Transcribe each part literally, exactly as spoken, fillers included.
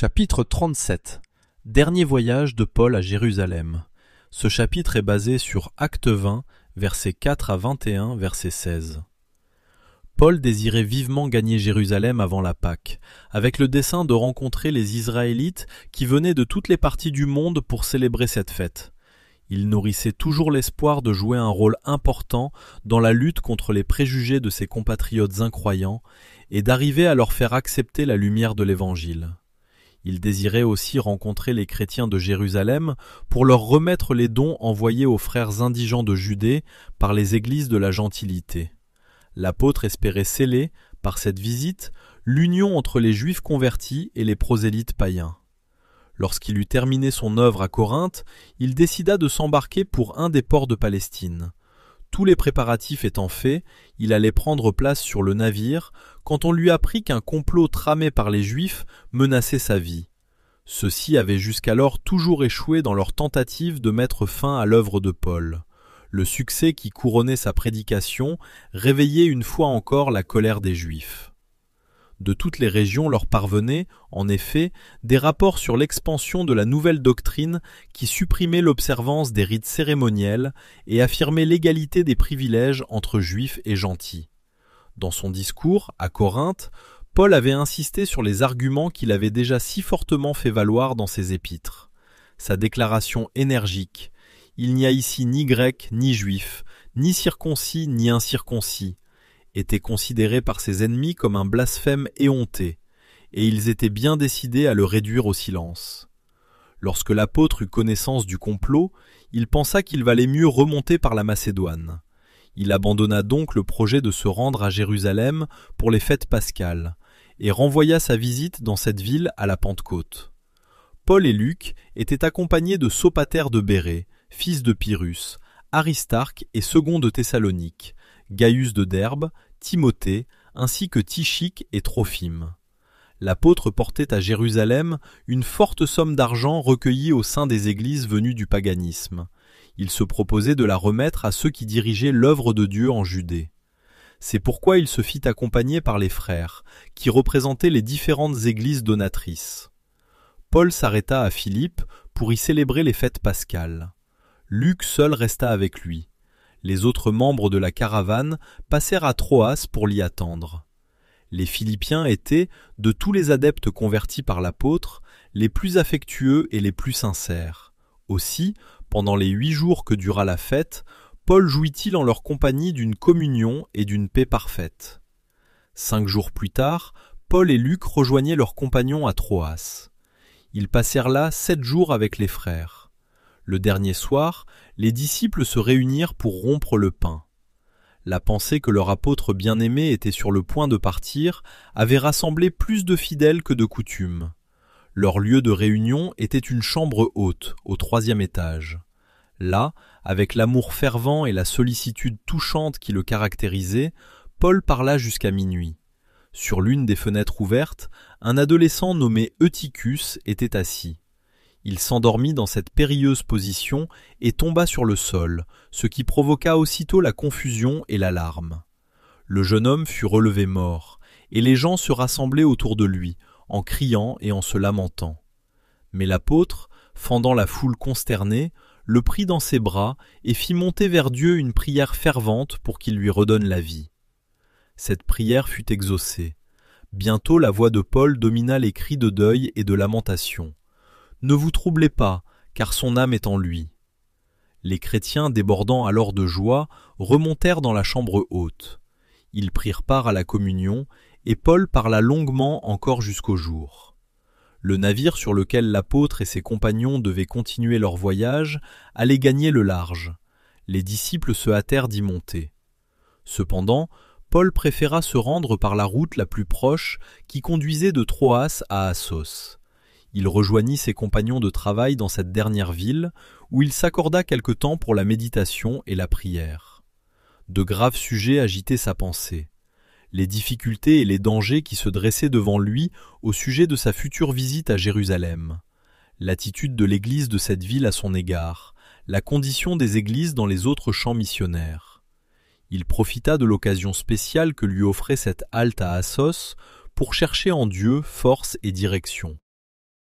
Chapitre trente-sept. Dernier voyage de Paul à Jérusalem. Ce chapitre est basé sur Actes vingt, versets quatre à vingt et un, verset seize. Paul désirait vivement gagner Jérusalem avant la Pâque, avec le dessein de rencontrer les Israélites qui venaient de toutes les parties du monde pour célébrer cette fête. Il nourrissait toujours l'espoir de jouer un rôle important dans la lutte contre les préjugés de ses compatriotes incroyants et d'arriver à leur faire accepter la lumière de l'Évangile. Il désirait aussi rencontrer les chrétiens de Jérusalem pour leur remettre les dons envoyés aux frères indigents de Judée par les églises de la gentilité. L'apôtre espérait sceller, par cette visite, l'union entre les Juifs convertis et les prosélytes païens. Lorsqu'il eut terminé son œuvre à Corinthe, il décida de s'embarquer pour un des ports de Palestine. Tous les préparatifs étant faits, il allait prendre place sur le navire quand on lui apprit qu'un complot tramé par les Juifs menaçait sa vie. Ceux-ci avaient jusqu'alors toujours échoué dans leur tentative de mettre fin à l'œuvre de Paul. Le succès qui couronnait sa prédication réveillait une fois encore la colère des Juifs. De toutes les régions leur parvenaient, en effet, des rapports sur l'expansion de la nouvelle doctrine qui supprimait l'observance des rites cérémoniels et affirmait l'égalité des privilèges entre juifs et gentils. Dans son discours, à Corinthe, Paul avait insisté sur les arguments qu'il avait déjà si fortement fait valoir dans ses épîtres. Sa déclaration énergique « Il n'y a ici ni grec ni juif, ni circoncis ni incirconcis » était considéré par ses ennemis comme un blasphème éhonté, et ils étaient bien décidés à le réduire au silence. Lorsque l'apôtre eut connaissance du complot, il pensa qu'il valait mieux remonter par la Macédoine. Il abandonna donc le projet de se rendre à Jérusalem pour les fêtes pascales, et renvoya sa visite dans cette ville à la Pentecôte. Paul et Luc étaient accompagnés de Sopater de Bérée, fils de Pyrrhus, Aristarque et second de Thessalonique, Gaius de Derbe, Timothée, ainsi que Tychique et Trophime. L'apôtre portait à Jérusalem une forte somme d'argent recueillie au sein des églises venues du paganisme. Il se proposait de la remettre à ceux qui dirigeaient l'œuvre de Dieu en Judée. C'est pourquoi il se fit accompagner par les frères, qui représentaient les différentes églises donatrices. Paul s'arrêta à Philippe pour y célébrer les fêtes pascales. Luc seul resta avec lui. Les autres membres de la caravane passèrent à Troas pour l'y attendre. Les Philippiens étaient, de tous les adeptes convertis par l'apôtre, les plus affectueux et les plus sincères. Aussi, pendant les huit jours que dura la fête, Paul jouit-il en leur compagnie d'une communion et d'une paix parfaite. Cinq jours plus tard, Paul et Luc rejoignaient leurs compagnons à Troas. Ils passèrent là sept jours avec les frères. Le dernier soir, les disciples se réunirent pour rompre le pain. La pensée que leur apôtre bien-aimé était sur le point de partir avait rassemblé plus de fidèles que de coutume. Leur lieu de réunion était une chambre haute, au troisième étage. Là, avec l'amour fervent et la sollicitude touchante qui le caractérisaient, Paul parla jusqu'à minuit. Sur l'une des fenêtres ouvertes, un adolescent nommé Eutychus était assis. Il s'endormit dans cette périlleuse position et tomba sur le sol, ce qui provoqua aussitôt la confusion et l'alarme. Le jeune homme fut relevé mort, et les gens se rassemblaient autour de lui, en criant et en se lamentant. Mais l'apôtre, fendant la foule consternée, le prit dans ses bras et fit monter vers Dieu une prière fervente pour qu'il lui redonne la vie. Cette prière fut exaucée. Bientôt la voix de Paul domina les cris de deuil et de lamentation. Ne vous troublez pas, car son âme est en lui. Les chrétiens, débordant alors de joie, remontèrent dans la chambre haute. Ils prirent part à la communion, et Paul parla longuement encore jusqu'au jour. Le navire sur lequel l'apôtre et ses compagnons devaient continuer leur voyage allait gagner le large. Les disciples se hâtèrent d'y monter. Cependant, Paul préféra se rendre par la route la plus proche qui conduisait de Troas à Assos. Il rejoignit ses compagnons de travail dans cette dernière ville, où il s'accorda quelque temps pour la méditation et la prière. De graves sujets agitaient sa pensée. Les difficultés et les dangers qui se dressaient devant lui au sujet de sa future visite à Jérusalem. L'attitude de l'Église de cette ville à son égard, la condition des églises dans les autres champs missionnaires. Il profita de l'occasion spéciale que lui offrait cette halte à Assos pour chercher en Dieu force et direction.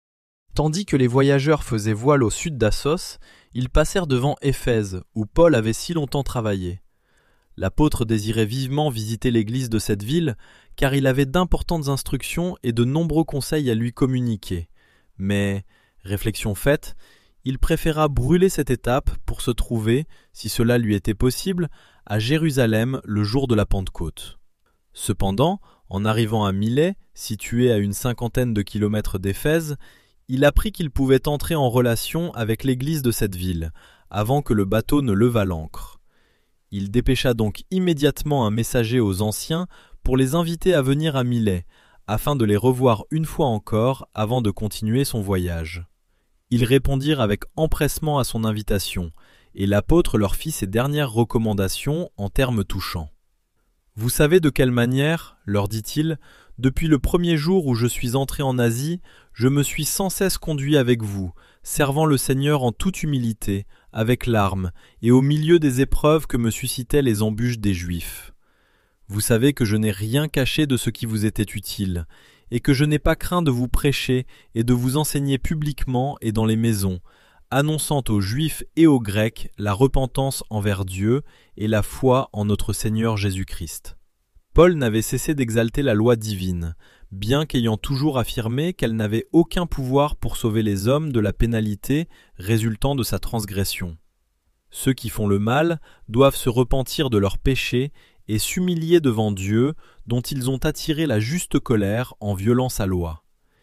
Tandis que les voyageurs faisaient voile au sud d'Assos, ils passèrent devant Éphèse, où Paul avait si longtemps travaillé. L'apôtre désirait vivement visiter l'église de cette ville, car il avait d'importantes instructions et de nombreux conseils à lui communiquer. Mais, réflexion faite, il préféra brûler cette étape pour se trouver, si cela lui était possible, à Jérusalem le jour de la Pentecôte. Cependant, en arrivant à Milet, situé à une cinquantaine de kilomètres d'Éphèse, il apprit qu'il pouvait entrer en relation avec l'église de cette ville, avant que le bateau ne levât l'ancre. Il dépêcha donc immédiatement un messager aux anciens pour les inviter à venir à Milet, afin de les revoir une fois encore avant de continuer son voyage. Ils répondirent avec empressement à son invitation, et l'apôtre leur fit ses dernières recommandations en termes touchants. « Vous savez de quelle manière, leur dit-il, depuis le premier jour où je suis entré en Asie, je me suis sans cesse conduit avec vous, servant le Seigneur en toute humilité, avec larmes, et au milieu des épreuves que me suscitaient les embûches des Juifs. Vous savez que je n'ai rien caché de ce qui vous était utile, et que je n'ai pas craint de vous prêcher et de vous enseigner publiquement et dans les maisons, annonçant aux Juifs et aux Grecs la repentance envers Dieu et la foi en notre Seigneur Jésus-Christ. » Paul n'avait cessé d'exalter la loi divine, bien qu'ayant toujours affirmé qu'elle n'avait aucun pouvoir pour sauver les hommes de la pénalité résultant de sa transgression. Ceux qui font le mal doivent se repentir de leurs péchés et s'humilier devant Dieu, dont ils ont attiré la juste colère en violant sa loi.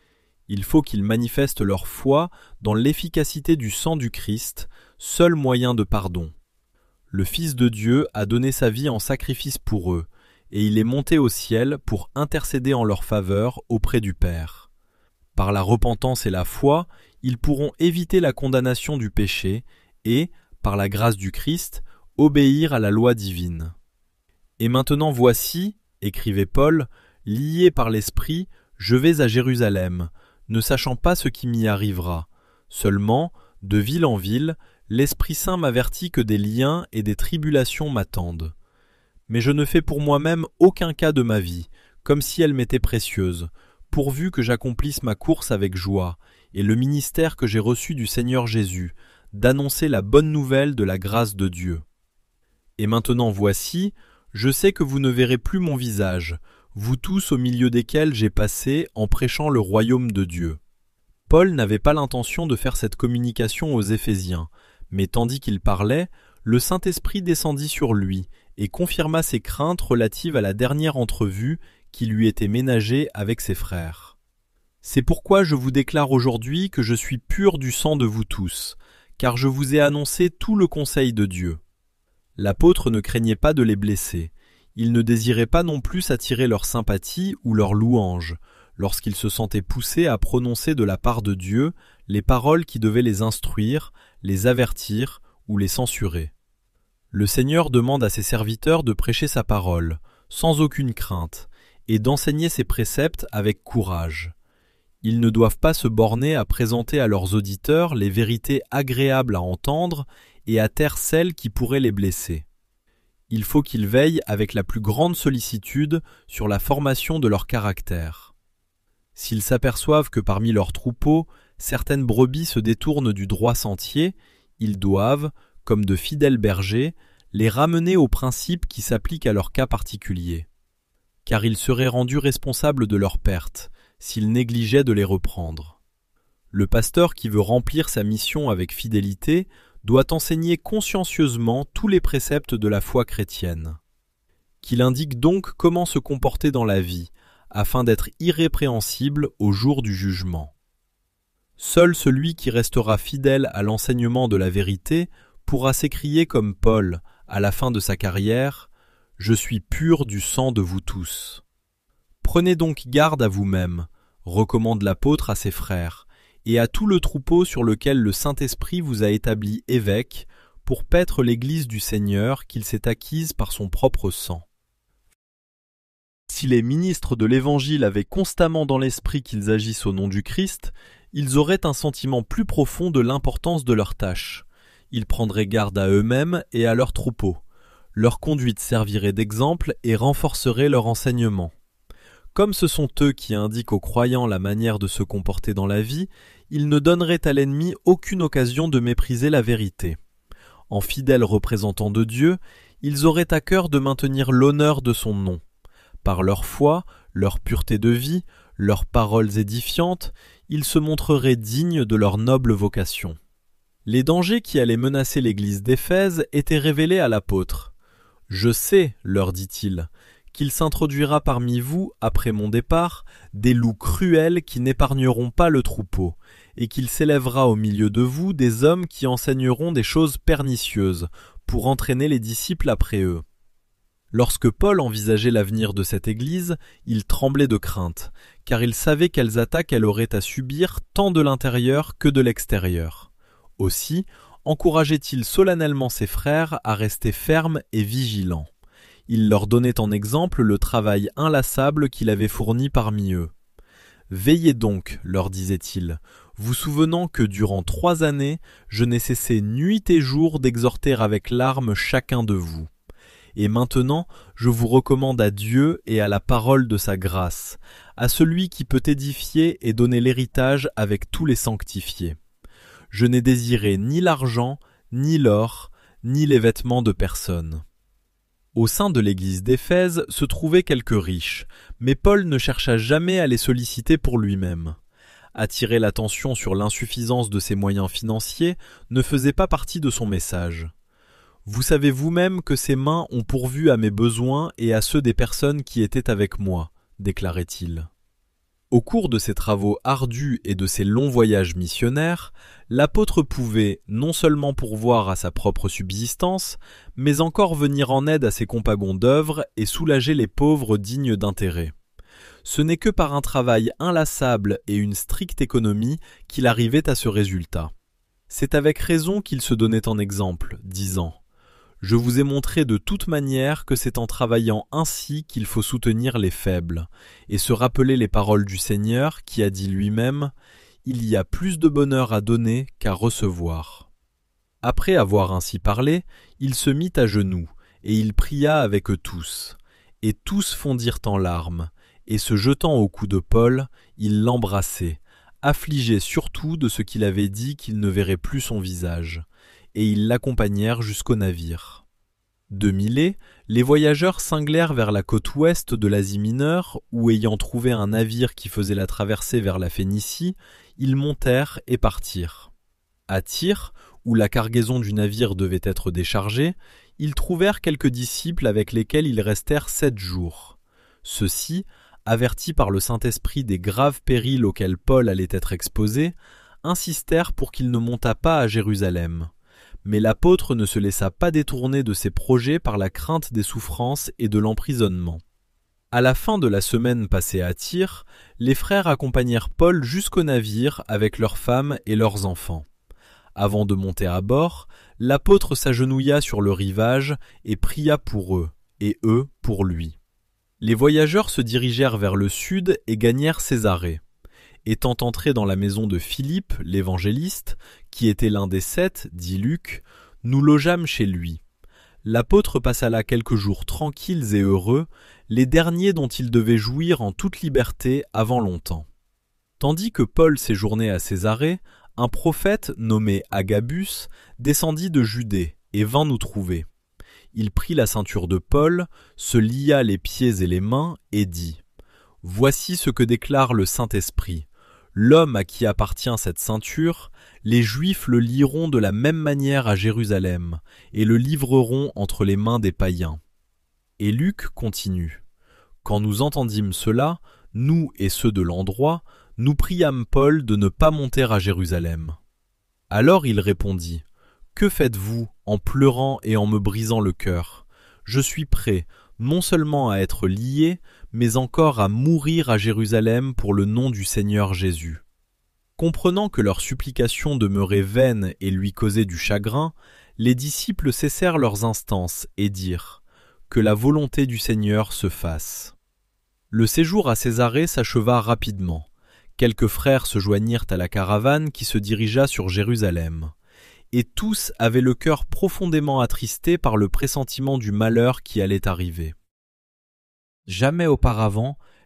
Il faut qu'ils manifestent leur foi dans l'efficacité du sang du Christ, seul moyen de pardon. Le Fils de Dieu a donné sa vie en sacrifice pour eux, et il est monté au ciel pour intercéder en leur faveur auprès du Père. Par la repentance et la foi, ils pourront éviter la condamnation du péché et, par la grâce du Christ, obéir à la loi divine. Et maintenant voici, écrivait Paul, lié par l'Esprit, je vais à Jérusalem, ne sachant pas ce qui m'y arrivera. Seulement, de ville en ville, l'Esprit Saint m'avertit que des liens et des tribulations m'attendent. Mais je ne fais pour moi-même aucun cas de ma vie, comme si elle m'était précieuse, pourvu que j'accomplisse ma course avec joie, et le ministère que j'ai reçu du Seigneur Jésus, d'annoncer la bonne nouvelle de la grâce de Dieu. Et maintenant voici, je sais que vous ne verrez plus mon visage, vous tous au milieu desquels j'ai passé en prêchant le royaume de Dieu. » Paul n'avait pas l'intention de faire cette communication aux Éphésiens, mais tandis qu'il parlait, le Saint-Esprit descendit sur lui et confirma ses craintes relatives à la dernière entrevue qui lui était ménagée avec ses frères. « C'est pourquoi je vous déclare aujourd'hui que je suis pur du sang de vous tous, car je vous ai annoncé tout le conseil de Dieu. » L'apôtre ne craignait pas de les blesser. Il ne désirait pas non plus attirer leur sympathie ou leur louange, lorsqu'il se sentait poussé à prononcer de la part de Dieu les paroles qui devaient les instruire, les avertir ou les censurer. Le Seigneur demande à ses serviteurs de prêcher sa parole, sans aucune crainte, et d'enseigner ses préceptes avec courage. Ils ne doivent pas se borner à présenter à leurs auditeurs les vérités agréables à entendre et à taire celles qui pourraient les blesser. Il faut qu'ils veillent avec la plus grande sollicitude sur la formation de leur caractère. S'ils s'aperçoivent que parmi leurs troupeaux, certaines brebis se détournent du droit sentier, ils doivent, comme de fidèles bergers, les ramener aux principes qui s'appliquent à leur cas particulier. Car ils seraient rendus responsables de leur perte, s'ils négligeaient de les reprendre. Le pasteur qui veut remplir sa mission avec fidélité doit enseigner consciencieusement tous les préceptes de la foi chrétienne. Qu'il indique donc comment se comporter dans la vie, afin d'être irrépréhensible au jour du jugement. Seul celui qui restera fidèle à l'enseignement de la vérité pourra s'écrier comme Paul, à la fin de sa carrière, « Je suis pur du sang de vous tous ». Prenez donc garde à vous-même, recommande l'apôtre à ses frères, et à tout le troupeau sur lequel le Saint-Esprit vous a établi évêque, pour paître l'Église du Seigneur qu'il s'est acquise par son propre sang. Si les ministres de l'Évangile avaient constamment dans l'esprit qu'ils agissent au nom du Christ, ils auraient un sentiment plus profond de l'importance de leur tâche. Ils prendraient garde à eux-mêmes et à leur troupeau. Leur conduite servirait d'exemple et renforcerait leur enseignement. Comme ce sont eux qui indiquent aux croyants la manière de se comporter dans la vie, ils ne donneraient à l'ennemi aucune occasion de mépriser la vérité. En fidèles représentants de Dieu, ils auraient à cœur de maintenir l'honneur de son nom. Par leur foi, leur pureté de vie, leurs paroles édifiantes, ils se montreraient dignes de leur noble vocation. Les dangers qui allaient menacer l'église d'Éphèse étaient révélés à l'apôtre. « Je sais, leur dit-il, qu'il s'introduira parmi vous, après mon départ, des loups cruels qui n'épargneront pas le troupeau, et qu'il s'élèvera au milieu de vous des hommes qui enseigneront des choses pernicieuses, pour entraîner les disciples après eux. » Lorsque Paul envisageait l'avenir de cette église, il tremblait de crainte, car il savait quelles attaques elle aurait à subir tant de l'intérieur que de l'extérieur. Aussi, encourageait-il solennellement ses frères à rester fermes et vigilants. Il leur donnait en exemple le travail inlassable qu'il avait fourni parmi eux. « Veillez donc, leur disait-il, vous souvenant que durant trois années, je n'ai cessé nuit et jour d'exhorter avec larmes chacun de vous. Et maintenant, je vous recommande à Dieu et à la parole de sa grâce, à celui qui peut édifier et donner l'héritage avec tous les sanctifiés. Je n'ai désiré ni l'argent, ni l'or, ni les vêtements de personne. » Au sein de l'église d'Éphèse se trouvaient quelques riches, mais Paul ne chercha jamais à les solliciter pour lui-même. Attirer l'attention sur l'insuffisance de ses moyens financiers ne faisait pas partie de son message. « Vous savez vous-même que ces mains ont pourvu à mes besoins et à ceux des personnes qui étaient avec moi, » déclarait-il. Au cours de ses travaux ardus et de ses longs voyages missionnaires, l'apôtre pouvait non seulement pourvoir à sa propre subsistance, mais encore venir en aide à ses compagnons d'œuvre et soulager les pauvres dignes d'intérêt. Ce n'est que par un travail inlassable et une stricte économie qu'il arrivait à ce résultat. C'est avec raison qu'il se donnait en exemple, disant « Je vous ai montré de toute manière que c'est en travaillant ainsi qu'il faut soutenir les faibles, et se rappeler les paroles du Seigneur qui a dit lui-même « Il y a plus de bonheur à donner qu'à recevoir. » Après avoir ainsi parlé, il se mit à genoux, et il pria avec eux tous. Et tous fondirent en larmes, et se jetant au cou de Paul, il l'embrassait, affligé surtout de ce qu'il avait dit qu'il ne verrait plus son visage. Et ils l'accompagnèrent jusqu'au navire. De Milet, les voyageurs cinglèrent vers la côte ouest de l'Asie mineure, où ayant trouvé un navire qui faisait la traversée vers la Phénicie, ils montèrent et partirent. À Tyr, où la cargaison du navire devait être déchargée, ils trouvèrent quelques disciples avec lesquels ils restèrent sept jours. Ceux-ci, avertis par le Saint-Esprit des graves périls auxquels Paul allait être exposé, insistèrent pour qu'il ne montât pas à Jérusalem. Mais l'apôtre ne se laissa pas détourner de ses projets par la crainte des souffrances et de l'emprisonnement. À la fin de la semaine passée à Tyr, les frères accompagnèrent Paul jusqu'au navire avec leurs femmes et leurs enfants. Avant de monter à bord, l'apôtre s'agenouilla sur le rivage et pria pour eux, et eux pour lui. Les voyageurs se dirigèrent vers le sud et gagnèrent Césarée. Étant entrés dans la maison de Philippe, l'évangéliste, qui était l'un des sept, dit Luc, nous logeâmes chez lui. L'apôtre passa là quelques jours tranquilles et heureux, les derniers dont il devait jouir en toute liberté avant longtemps. Tandis que Paul séjournait à Césarée, un prophète nommé Agabus descendit de Judée et vint nous trouver. Il prit la ceinture de Paul, se lia les pieds et les mains et dit « Voici ce que déclare le Saint-Esprit. L'homme à qui appartient cette ceinture, les Juifs le lieront de la même manière à Jérusalem et le livreront entre les mains des païens. » Et Luc continue. « Quand nous entendîmes cela, nous et ceux de l'endroit, nous priâmes Paul de ne pas monter à Jérusalem. Alors il répondit « Que faites-vous en pleurant et en me brisant le cœur ? Je suis prêt, non seulement à être lié, mais encore à mourir à Jérusalem pour le nom du Seigneur Jésus. » Comprenant que leurs supplications demeuraient vaines et lui causaient du chagrin, les disciples cessèrent leurs instances et dirent « Que la volonté du Seigneur se fasse. » Le séjour à Césarée s'acheva rapidement. Quelques frères se joignirent à la caravane qui se dirigea sur Jérusalem. Et tous avaient le cœur profondément attristé par le pressentiment du malheur qui allait arriver. Jamais auparavant,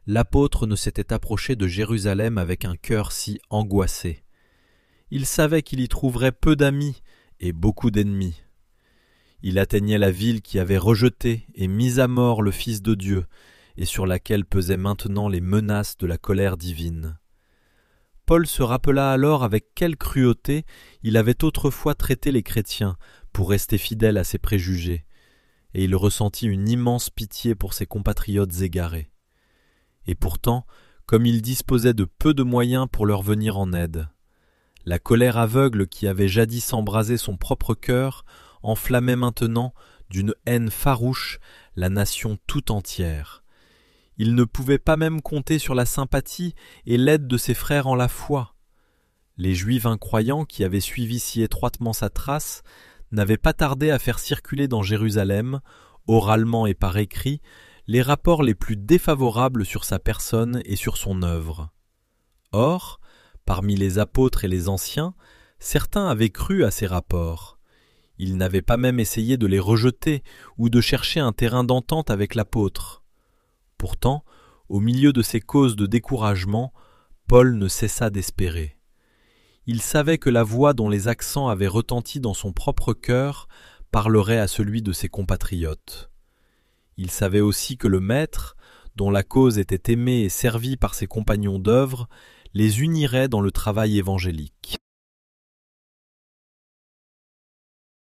l'apôtre ne s'était approché de Jérusalem avec un cœur si angoissé. Il savait qu'il y trouverait peu d'amis et beaucoup d'ennemis. Il atteignait la ville qui avait rejeté et mis à mort le Fils de Dieu et sur laquelle pesaient maintenant les menaces de la colère divine. Paul se rappela alors avec quelle cruauté il avait autrefois traité les chrétiens pour rester fidèle à ses préjugés, et il ressentit une immense pitié pour ses compatriotes égarés. Et pourtant, comme il disposait de peu de moyens pour leur venir en aide, la colère aveugle qui avait jadis embrasé son propre cœur enflammait maintenant d'une haine farouche la nation tout entière. Il ne pouvait pas même compter sur la sympathie et l'aide de ses frères en la foi. Les Juifs incroyants qui avaient suivi si étroitement sa trace n'avaient pas tardé à faire circuler dans Jérusalem, oralement et par écrit, les rapports les plus défavorables sur sa personne et sur son œuvre. Or, parmi les apôtres et les anciens, certains avaient cru à ces rapports. Ils n'avaient pas même essayé de les rejeter ou de chercher un terrain d'entente avec l'apôtre. Pourtant, au milieu de ces causes de découragement, Paul ne cessa d'espérer. Il savait que la voix dont les accents avaient retenti dans son propre cœur parlerait à celui de ses compatriotes. Il savait aussi que le Maître, dont la cause était aimée et servie par ses compagnons d'œuvre, les unirait dans le travail évangélique.